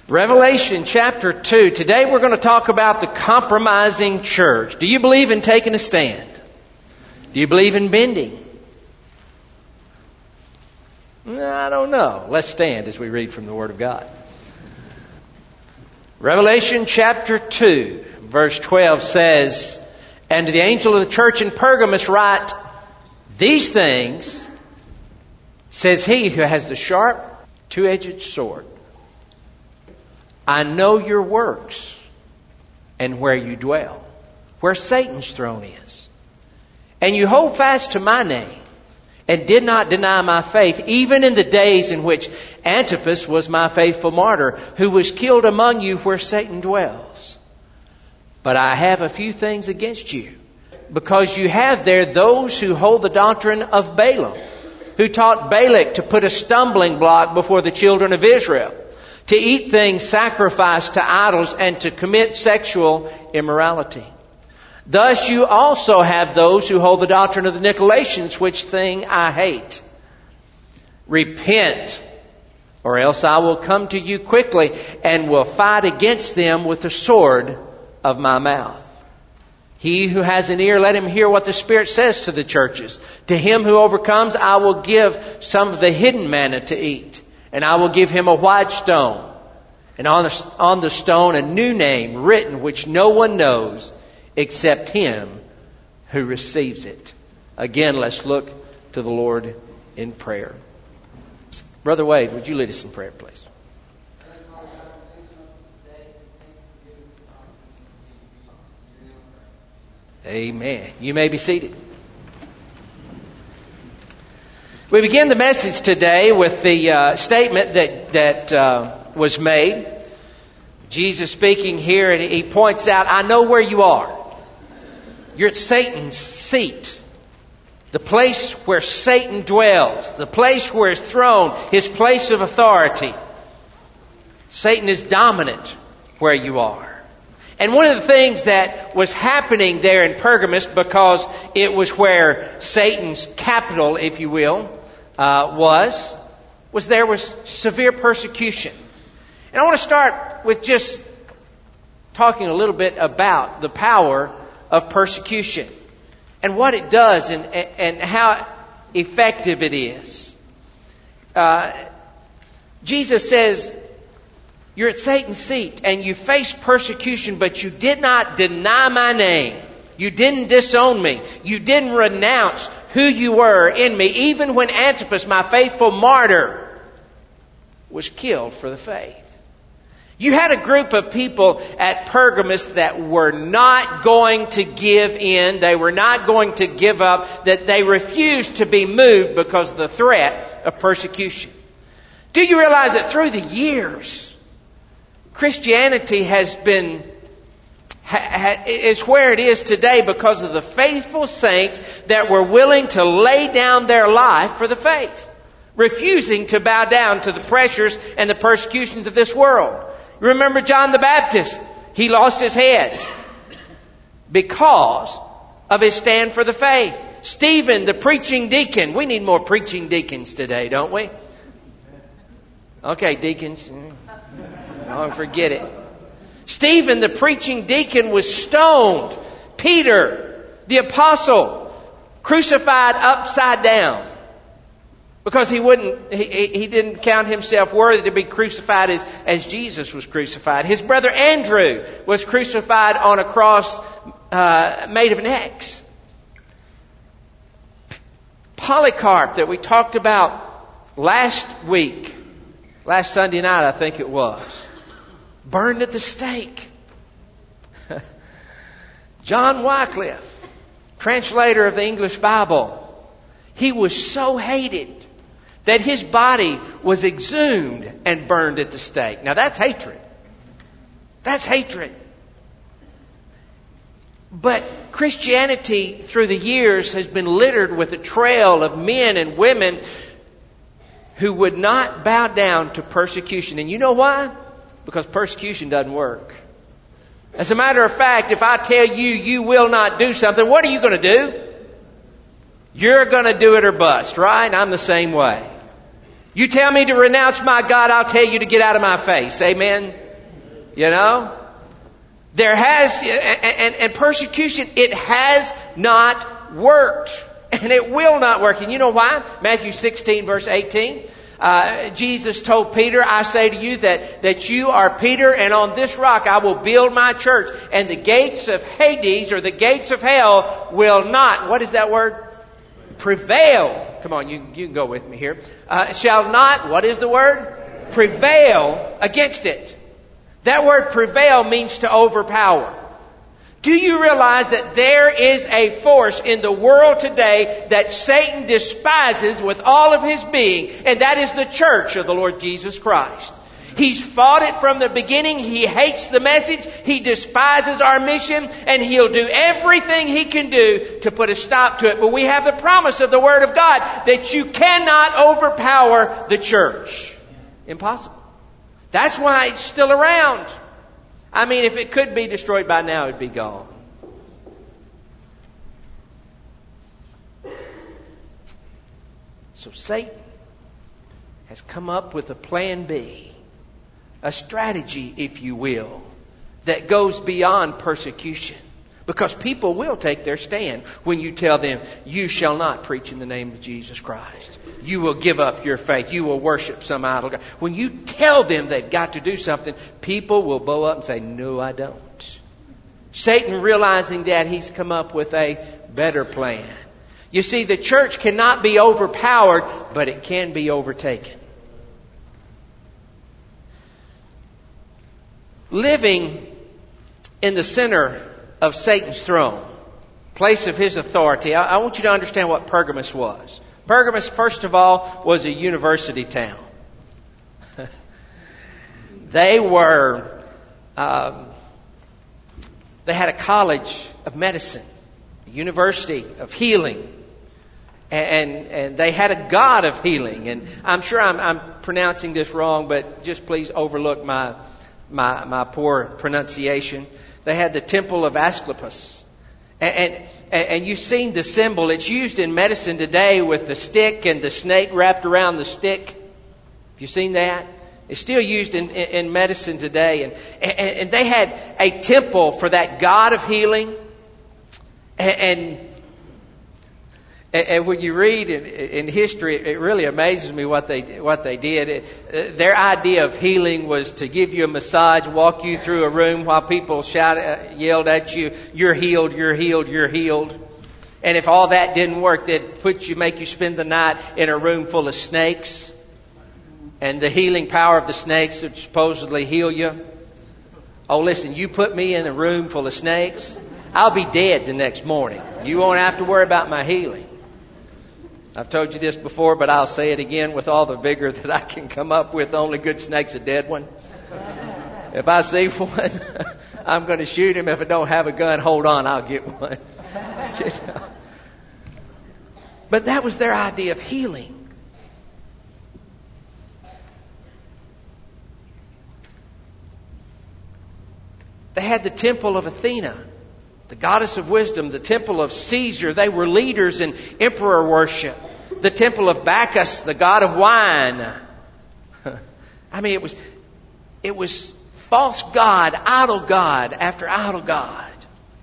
Revelation chapter 2. Today we're going to talk about the compromising church. Do you believe in taking a stand? Do you believe in bending? I don't know. Let's stand as we read from the Word of God. Revelation chapter 2, verse 12 says, "And to the angel of the church in Pergamos write, These things says he who has the sharp, two-edged sword. I know your works and where you dwell, where Satan's throne is. And you hold fast to my name and did not deny my faith, even in the days in which Antipas was my faithful martyr, who was killed among you where Satan dwells. But I have a few things against you, because you have there those who hold the doctrine of Balaam, who taught Balak to put a stumbling block before the children of Israel, to eat things sacrificed to idols, and to commit sexual immorality. Thus you also have those who hold the doctrine of the Nicolaitans, which thing I hate. Repent, or else I will come to you quickly, and will fight against them with the sword of my mouth. He who has an ear, let him hear what the Spirit says to the churches. To him who overcomes, I will give some of the hidden manna to eat. And I will give him a white stone, and on the stone a new name written, which no one knows except him who receives it." Again, let's look to the Lord in prayer. Brother Wade, would you lead us in prayer, please? Amen. You may be seated. We begin the message today with the statement that was made. Jesus speaking here, and he points out, I know where you are. You're at Satan's seat. The place where Satan dwells. The place where his throne, his place of authority. Satan is dominant where you are. And one of the things that was happening there in Pergamos, because it was where Satan's capital, if you will, was there was severe persecution. And I want to start with just talking a little bit about the power of persecution and what it does and how effective it is. Jesus says, you're at Satan's seat and you face persecution, but you did not deny my name. You didn't disown me. You didn't renounce who you were in me, even when Antipas, my faithful martyr, was killed for the faith. You had a group of people at Pergamos that were not going to give in. They were not going to give up. That they refused to be moved because of the threat of persecution. Do you realize that through the years, Christianity has been is where it is today because of the faithful saints that were willing to lay down their life for the faith, refusing to bow down to the pressures and the persecutions of this world. Remember John the Baptist? He lost his head because of his stand for the faith. Stephen, the preaching deacon. We need more preaching deacons today, don't we? Okay, deacons. Oh, forget it. Stephen, the preaching deacon, was stoned. Peter, the apostle, crucified upside down. Because he didn't count himself worthy to be crucified as Jesus was crucified. His brother Andrew was crucified on a cross made of an X. Polycarp, that we talked about last Sunday night I think it was, burned at the stake. John Wycliffe, translator of the English Bible, he was so hated that his body was exhumed and burned at the stake. Now that's hatred. That's hatred. But Christianity through the years has been littered with a trail of men and women who would not bow down to persecution. And you know why? Because persecution doesn't work. As a matter of fact, if I tell you you will not do something, what are you going to do? You're going to do it or bust, right? I'm the same way. You tell me to renounce my God, I'll tell you to get out of my face. Amen? You know? There has, and persecution, it has not worked. And it will not work. And you know why? Matthew 16 verse 18. Jesus told Peter, I say to you that you are Peter, and on this rock I will build my church, and the gates of Hades, or the gates of hell, will not, what is that word? Prevail. Come on, you can go with me here. Shall not, what is the word? Prevail against it. That word prevail means to overpower. Do you realize that there is a force in the world today that Satan despises with all of his being, and that is the church of the Lord Jesus Christ. He's fought it from the beginning. He hates the message. He despises our mission, and he'll do everything he can do to put a stop to it. But we have the promise of the Word of God that you cannot overpower the church. Impossible. That's why it's still around. I mean, if it could be destroyed by now, it'd be gone. So Satan has come up with a plan B, a strategy, if you will, that goes beyond persecution. Because people will take their stand when you tell them, you shall not preach in the name of Jesus Christ. You will give up your faith. You will worship some idol god. When you tell them they've got to do something, people will bow up and say, no, I don't. Satan, realizing that, he's come up with a better plan. You see, the church cannot be overpowered, but it can be overtaken. Living in the center of Satan's throne, place of his authority, I want you to understand what Pergamos was. Pergamos, first of all, was a university town. They had a college of medicine, a university of healing, and they had a god of healing. And I'm sure I'm pronouncing this wrong, but just please overlook my poor pronunciation. They had the temple of Asclepius. And you've seen the symbol. It's used in medicine today with the stick and the snake wrapped around the stick. Have you seen that? It's still used in medicine today. And they had a temple for that God of healing. And when you read in history, it really amazes me what they did. Their idea of healing was to give you a massage, walk you through a room while people yelled at you, "You're healed, you're healed, you're healed." And if all that didn't work, they'd make you spend the night in a room full of snakes, and the healing power of the snakes would supposedly heal you. Oh, listen, you put me in a room full of snakes, I'll be dead the next morning. You won't have to worry about my healing. I've told you this before, but I'll say it again with all the vigor that I can come up with. Only good snake's a dead one. If I see one, I'm going to shoot him. If I don't have a gun, hold on, I'll get one. But that was their idea of healing. They had the temple of Athena, the goddess of wisdom, the temple of Caesar. They were leaders in emperor worship. The temple of Bacchus, the god of wine. I mean, it was false god, idol god after idol god.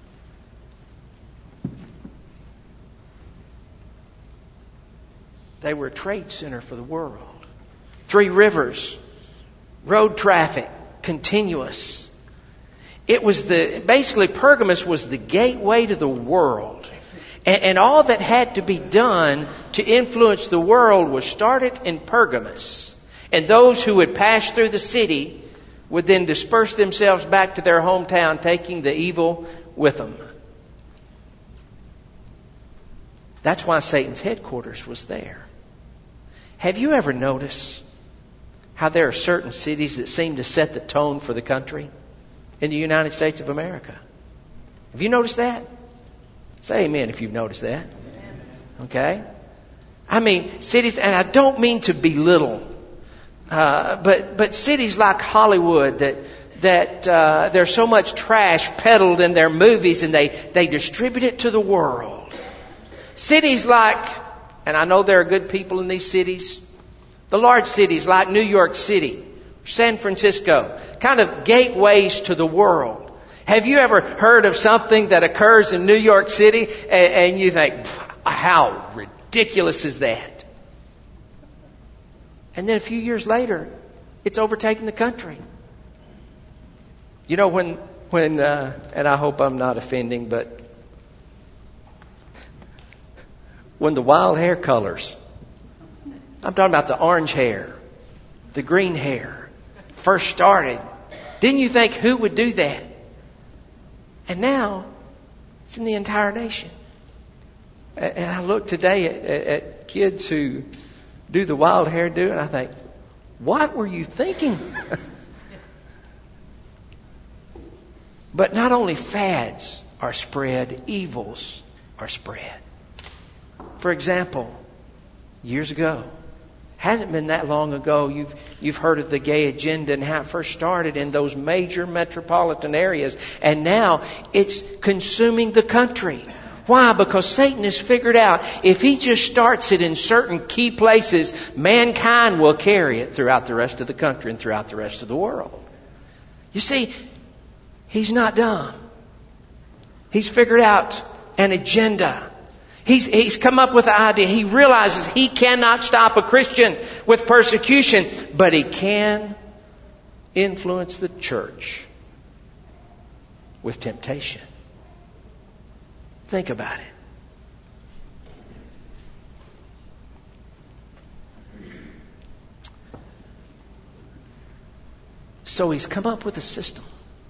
They were a trade center for the world. 3 rivers, road traffic, continuous. It was basically Pergamos was the gateway to the world. And all that had to be done to influence the world was started in Pergamos. And those who would pass through the city would then disperse themselves back to their hometown, taking the evil with them. That's why Satan's headquarters was there. Have you ever noticed how there are certain cities that seem to set the tone for the country? In the United States of America. Have you noticed that? Say amen if you've noticed that. Okay? I mean, cities, and I don't mean to belittle, but cities like Hollywood that there's so much trash peddled in their movies and they distribute it to the world. Cities like, and I know there are good people in these cities, The large cities like New York City, San Francisco, kind of gateways to the world. Have you ever heard of something that occurs in New York City and you think, how ridiculous is that? And then a few years later, it's overtaken the country. You know, when and I hope I'm not offending, but when the wild hair colors, I'm talking about the orange hair, the green hair, first started, didn't you think who would do that? And now it's in the entire nation. And I look today at kids who do the wild hairdo, and I think, what were you thinking? But not only fads are spread, evils are spread. For example, years ago, hasn't been that long ago, you've heard of the gay agenda and how it first started in those major metropolitan areas. And now it's consuming the country. Why? Because Satan has figured out if he just starts it in certain key places, mankind will carry it throughout the rest of the country and throughout the rest of the world. You see, he's not dumb. He's figured out an agenda. He's come up with an idea. He realizes he cannot stop a Christian with persecution, but he can influence the church with temptation. Think about it. So he's come up with a system.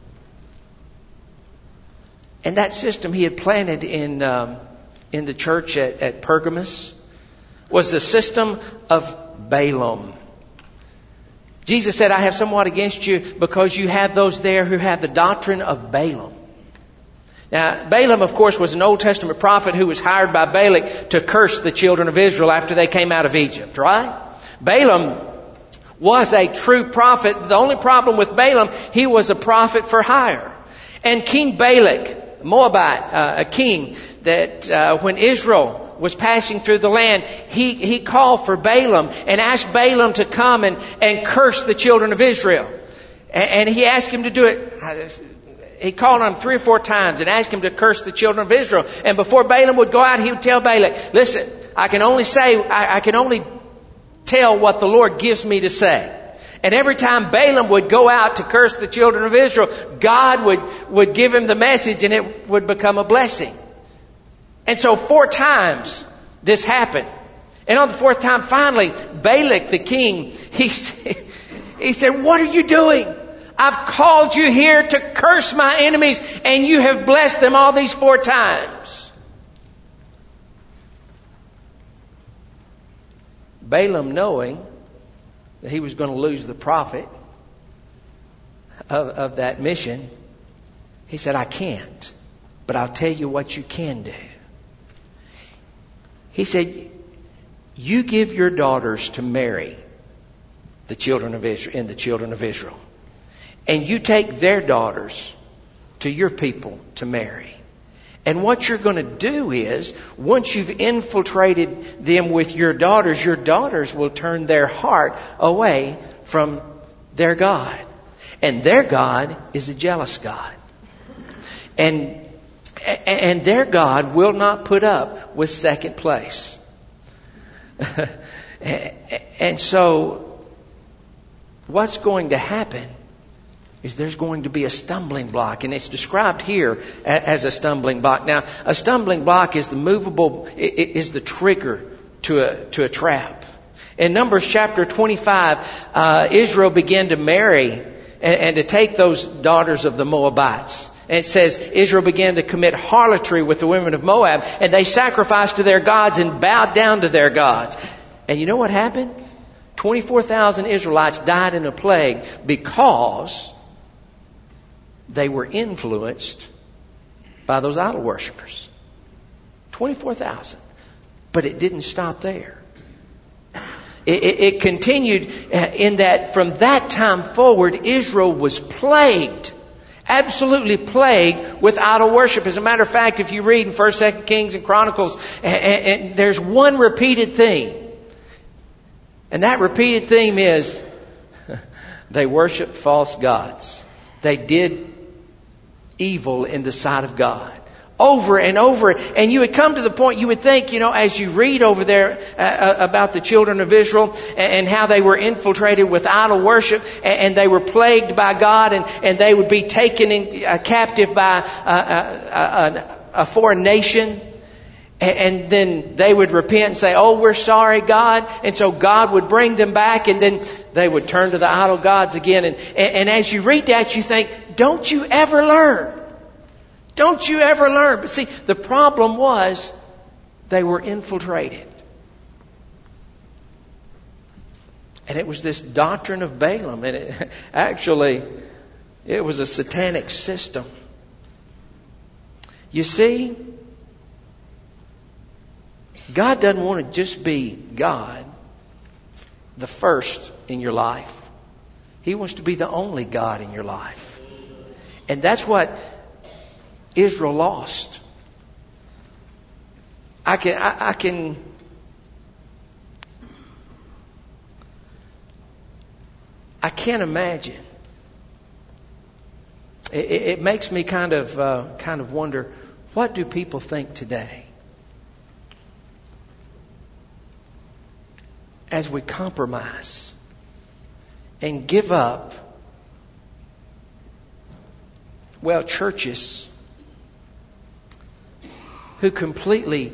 And that system he had planted in the church at Pergamos was the system of Balaam. Jesus said, I have somewhat against you because you have those there who have the doctrine of Balaam. Now, Balaam, of course, was an Old Testament prophet who was hired by Balak to curse the children of Israel after they came out of Egypt, right? Balaam was a true prophet. The only problem with Balaam, he was a prophet for hire. And King Balak, Moabite, a king that when Israel was passing through the land, he called for Balaam and asked Balaam to come and curse the children of Israel. And he asked him to do it. He called on him 3 or 4 times and asked him to curse the children of Israel. And before Balaam would go out, he would tell Balak, listen, I can only tell what the Lord gives me to say. And every time Balaam would go out to curse the children of Israel, God would give him the message and it would become a blessing. And so 4 times this happened. And on the 4th time, finally, Balak the king, he said, what are you doing? I've called you here to curse my enemies, and you have blessed them all these 4 times. Balaam, knowing that he was going to lose the prophet of that mission, he said, I can't, but I'll tell you what you can do. He said, you give your daughters to marry the children of Israel. And you take their daughters to your people to marry. And what you're going to do is, once you've infiltrated them with your daughters will turn their heart away from their God. And their God is a jealous God. And their God will not put up with second place. And so, what's going to happen is there's going to be a stumbling block. And it's described here as a stumbling block. Now, a stumbling block is is the trigger to a trap. In Numbers chapter 25, Israel began to marry and to take those daughters of the Moabites. And it says Israel began to commit harlotry with the women of Moab, and they sacrificed to their gods and bowed down to their gods. And you know what happened? 24,000 Israelites died in a plague because they were influenced by those idol worshippers. 24,000. But it didn't stop there. It continued in that from that time forward, Israel was plagued. Absolutely plagued with idol worship. As a matter of fact, if you read in 1st, 2nd Kings and Chronicles, and there's one repeated theme. And that repeated theme is they worshiped false gods. They did evil in the sight of God. Over and over. And you would come to the point, you would think, as you read over there about the children of Israel and how they were infiltrated with idol worship and they were plagued by God and they would be taken captive by a foreign nation. And then they would repent and say, "Oh, we're sorry, God." And so God would bring them back, and then they would turn to the idol gods again. And as you read that, you think, don't you ever learn? Don't you ever learn? But see, the problem was they were infiltrated. And it was this doctrine of Balaam. And it was a satanic system. You see, God doesn't want to just be God, the first in your life. He wants to be the only God in your life. And that's what Israel lost. I can't imagine. It makes me kind of wonder, what do people think today? As we compromise and give up, churches who completely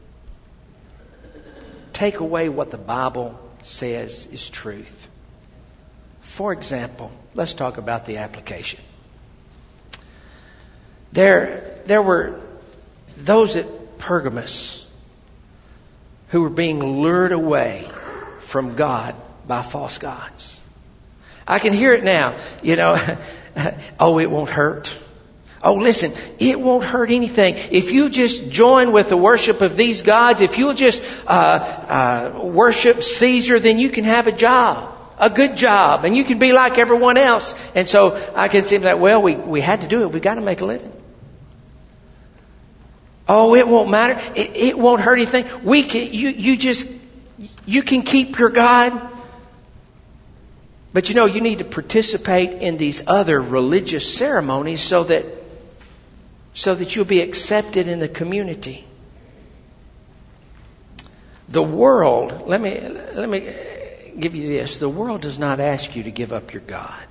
take away what the Bible says is truth. For example, let's talk about the application. There were those at Pergamos who were being lured away from God by false gods. I can hear it now. Oh, it won't hurt. Oh, listen, it won't hurt anything. If you just join with the worship of these gods, if you'll just worship Caesar, then you can have a job, a good job, and you can be like everyone else. And so I can see that, we had to do it. We've got to make a living. Oh, it won't matter. It won't hurt anything. You can keep your God. But you need to participate in these other religious ceremonies so that you'll be accepted in the community. The world, let me give you this. The world does not ask you to give up your God.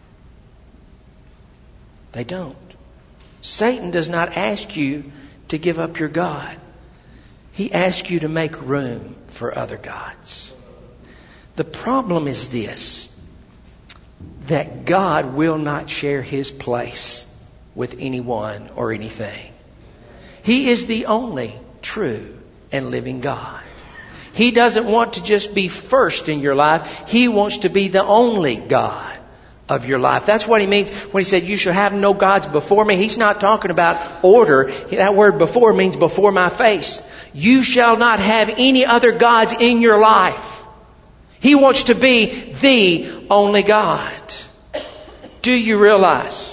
They don't. Satan does not ask you to give up your God. He asks you to make room for other gods. The problem is this, that God will not share His place with anyone or anything. He is the only true and living God. He doesn't want to just be first in your life. He wants to be the only God of your life. That's what He means when He said, "You shall have no gods before me." He's not talking about order. That word "before" means before my face. You shall not have any other gods in your life. He wants to be the only God. Do you realize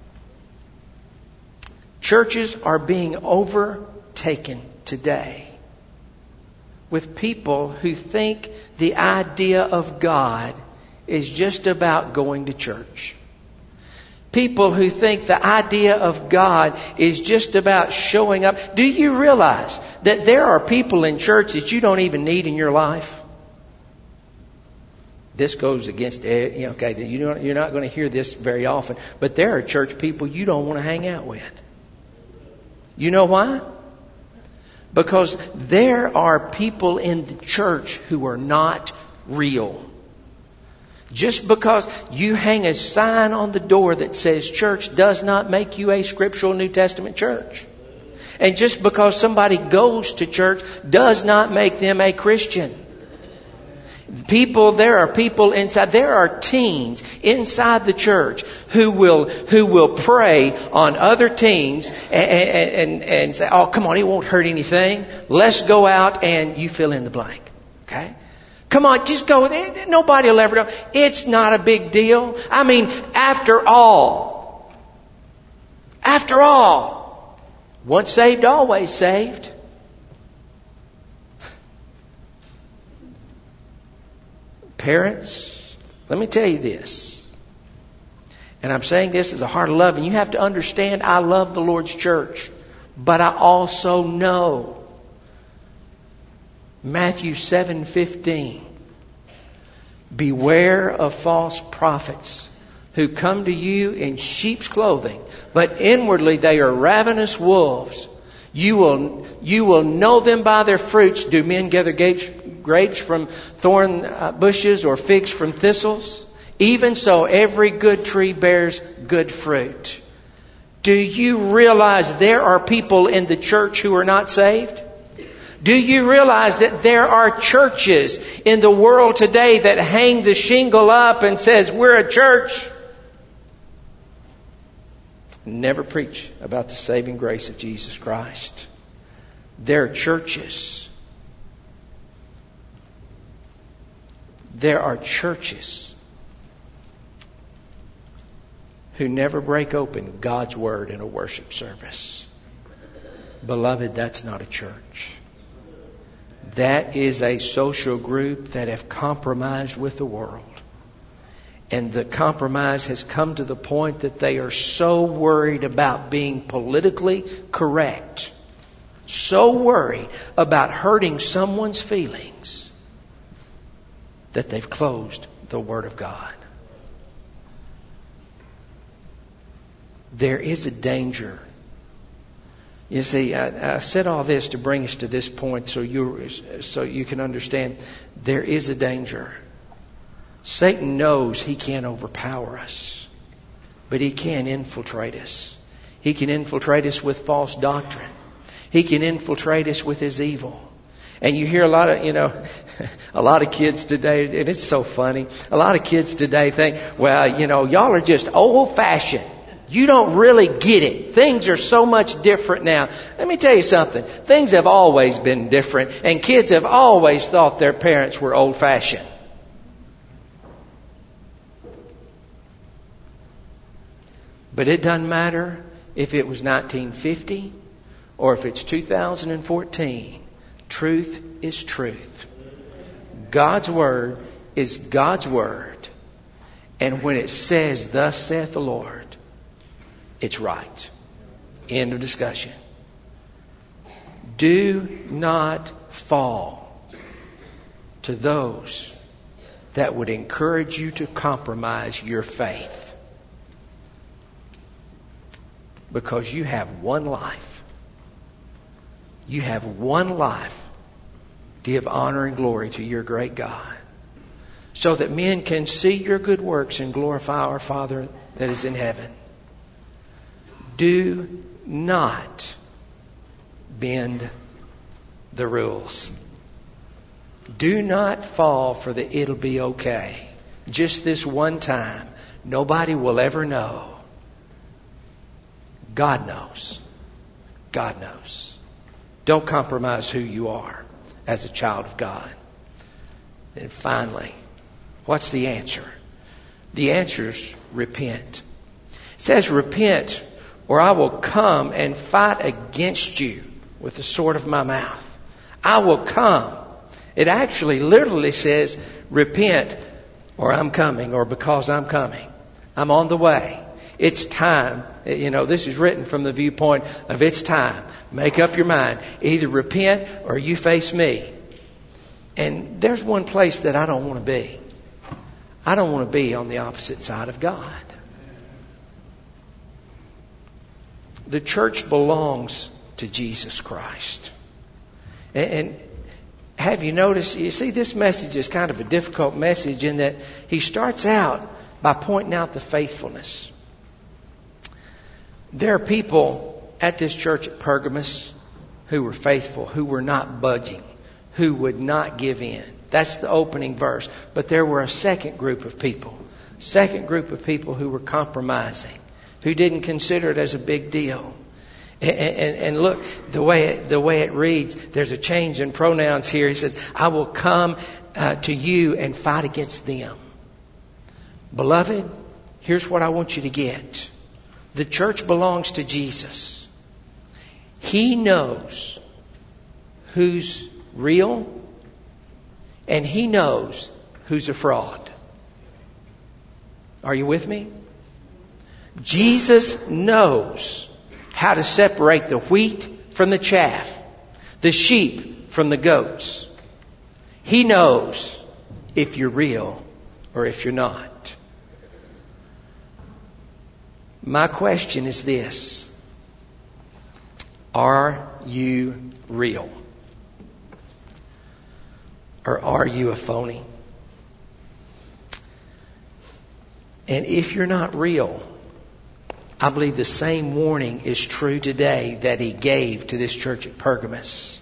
churches are being overtaken today with people who think the idea of God is just about going to church? People who think the idea of God is just about showing up. Do you realize that there are people in church that you don't even need in your life? This goes against, you're not going to hear this very often, but there are church people you don't want to hang out with. You know why? Because there are people in the church who are not real. Just because you hang a sign on the door that says church does not make you a scriptural New Testament church. And just because somebody goes to church does not make them a Christian. There are people inside, there are teens inside the church who will prey on other teens and say, "Oh, come on, it won't hurt anything. Let's go out and you fill in the blank." Okay? Come on, just go. Nobody will ever know. It's not a big deal. I mean, after all, once saved, always saved. Parents, let me tell you this. And I'm saying this as a heart of love. And you have to understand, I love the Lord's church. But I also know Matthew 7:15. Beware of false prophets who come to you in sheep's clothing, but inwardly they are ravenous wolves. You will know them by their fruits. Do men gather grapes from thorn bushes or figs from thistles? Even so, every good tree bears good fruit. Do you realize there are people in the church who are not saved? Do you realize that there are churches in the world today that hang the shingle up and says, we're a church? Never preach about the saving grace of Jesus Christ. There are churches. There are churches who never break open God's Word in a worship service. Beloved, that's not a church. That is a social group that have compromised with the world. And the compromise has come to the point that they are so worried about being politically correct, so worried about hurting someone's feelings, that they've closed the Word of God. There is a danger. You see, I've said all this to bring us to this point so you can understand there is a danger. Satan knows he can't overpower us, but he can infiltrate us. He can infiltrate us with false doctrine. He can infiltrate us with his evil. And you hear a lot of kids today, and it's so funny. A lot of kids today think, well, y'all are just old-fashioned. You don't really get it. Things are so much different now. Let me tell you something. Things have always been different, and kids have always thought their parents were old-fashioned. But it doesn't matter if it was 1950 or if it's 2014. Truth is truth. God's Word is God's Word. And when it says, thus saith the Lord, it's right. End of discussion. Do not fall to those that would encourage you to compromise your faith. Because you have one life. You have one life to give honor and glory to your great God. So that men can see your good works and glorify our Father that is in heaven. Do not bend the rules. Do not fall for the it'll be okay. Just this one time. Nobody will ever know. God knows. God knows. Don't compromise who you are as a child of God. And finally, what's the answer? The answer is repent. It says repent, or I will come and fight against you with the sword of my mouth. I will come. It actually literally says repent, or I'm coming, or because I'm coming. I'm on the way. It's time. This is written from the viewpoint of it's time. Make up your mind. Either repent or you face me. And there's one place that I don't want to be. I don't want to be on the opposite side of God. The church belongs to Jesus Christ. And have you noticed, you see, this message is kind of a difficult message in that he starts out by pointing out the faithfulness. There are people at this church at Pergamos who were faithful, who were not budging, who would not give in. That's the opening verse. But there were a second group of people who were compromising, who didn't consider it as a big deal. And look, the way it reads, there's a change in pronouns here. He says, I will come to you and fight against them. Beloved, here's what I want you to get. The church belongs to Jesus. He knows who's real and He knows who's a fraud. Are you with me? Jesus knows how to separate the wheat from the chaff, the sheep from the goats. He knows if you're real or if you're not. My question is this: are you real? Or are you a phony? And if you're not real, I believe the same warning is true today that He gave to this church at Pergamos.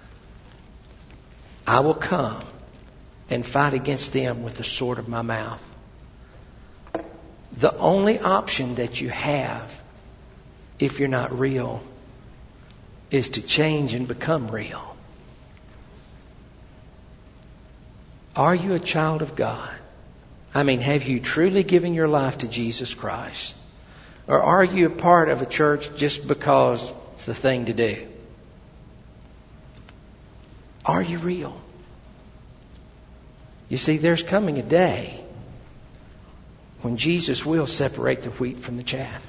I will come and fight against them with the sword of my mouth. The only option that you have, if you're not real, is to change and become real. Are you a child of God? I mean, have you truly given your life to Jesus Christ? Or are you a part of a church just because it's the thing to do? Are you real? You see, there's coming a day when Jesus will separate the wheat from the chaff.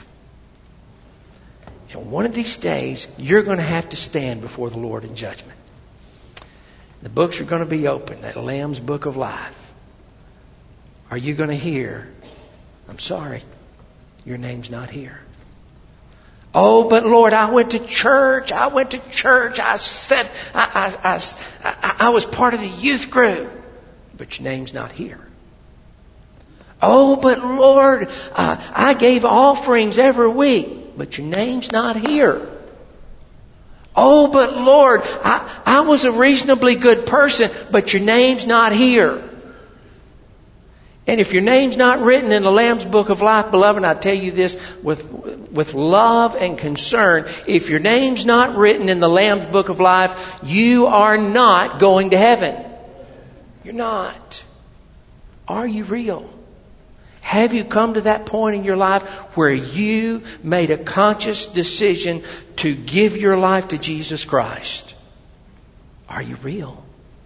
And one of these days, you're going to have to stand before the Lord in judgment. The books are going to be open, that Lamb's Book of Life. Are you going to hear, I'm sorry, your name's not here? Oh, but Lord, I went to church. I said, I was part of the youth group. But your name's not here. Oh, but Lord, I gave offerings every week. But your name's not here. Oh, but Lord, I was a reasonably good person. But your name's not here. And if your name's not written in the Lamb's Book of Life, beloved, I tell you this with love and concern. If your name's not written in the Lamb's Book of Life, you are not going to heaven. You're not. Are you real? Have you come to that point in your life where you made a conscious decision to give your life to Jesus Christ? Are you real?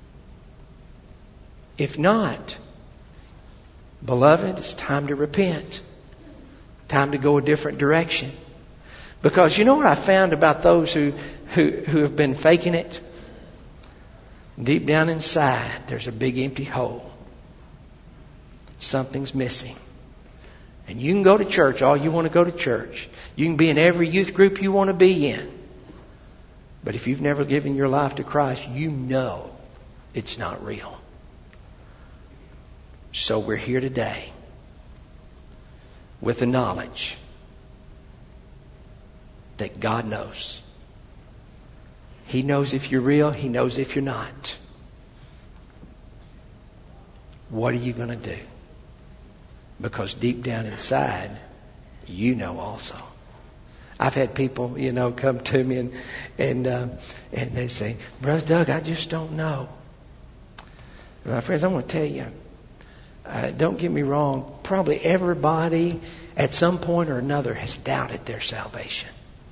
If not, beloved, it's time to repent. Time to go a different direction. Because you know what I found about those who have been faking it? Deep down inside, there's a big empty hole. Something's missing. And you can go to church all you want to go to church. You can be in every youth group you want to be in. But if you've never given your life to Christ, you know it's not real. So we're here today with the knowledge that God knows. He knows if you're real. He knows if you're not. What are you going to do? Because deep down inside, you know also. I've had people, come to me and they say, Brother Doug, I just don't know. My friends, I want to tell you, don't get me wrong, probably everybody at some point or another has doubted their salvation.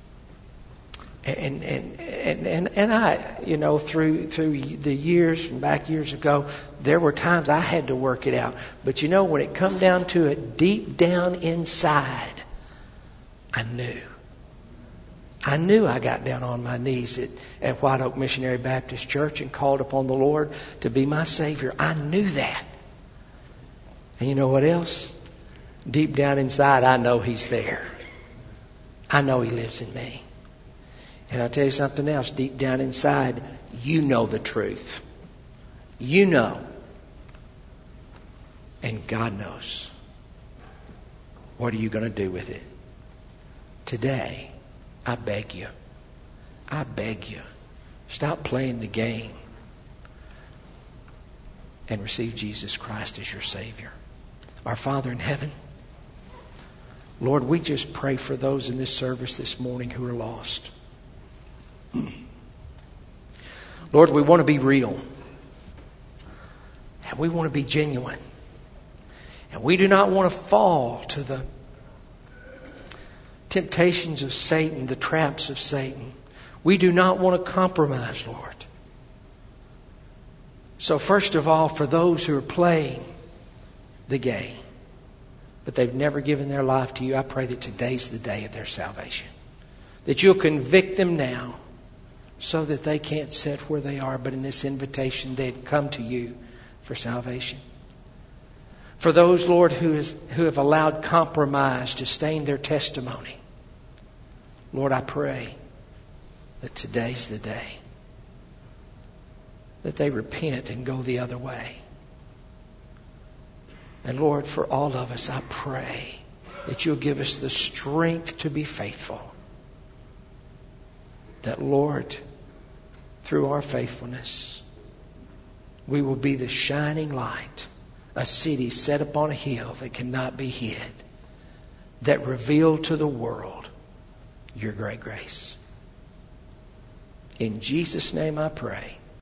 And I, through the years, from back years ago, there were times I had to work it out. But when it come down to it, deep down inside, I knew. I got down on my knees at White Oak Missionary Baptist Church and called upon the Lord to be my Savior. I knew that. And you know what else? Deep down inside, I know He's there. I know He lives in me. And I'll tell you something else. Deep down inside, you know the truth. You know. And God knows. What are you going to do with it? Today, I beg you. Stop playing the game. And receive Jesus Christ as your Savior. Our Father in heaven, Lord, we just pray for those in this service this morning who are lost. Lord, we want to be real. And we want to be genuine. And we do not want to fall to the temptations of Satan, the traps of Satan. We do not want to compromise, Lord. So first of all, for those who are playing the game, but they've never given their life to you, I pray that today's the day of their salvation. That you'll convict them now so that they can't sit where they are, but in this invitation they'd come to you for salvation. For those, Lord, who have allowed compromise to stain their testimony, Lord, I pray that today's the day that they repent and go the other way. And Lord, for all of us, I pray that you'll give us the strength to be faithful. That, Lord, through our faithfulness, we will be the shining light, a city set upon a hill that cannot be hid, that reveal to the world your great grace. In Jesus' name I pray.